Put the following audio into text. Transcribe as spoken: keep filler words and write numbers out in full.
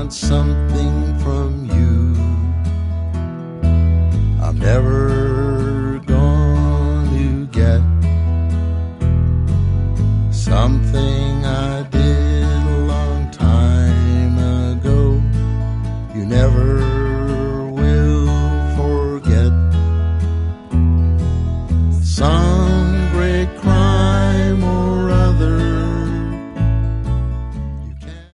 want something from you. I'm never gonna get something I did a long time ago. You never will forget. Some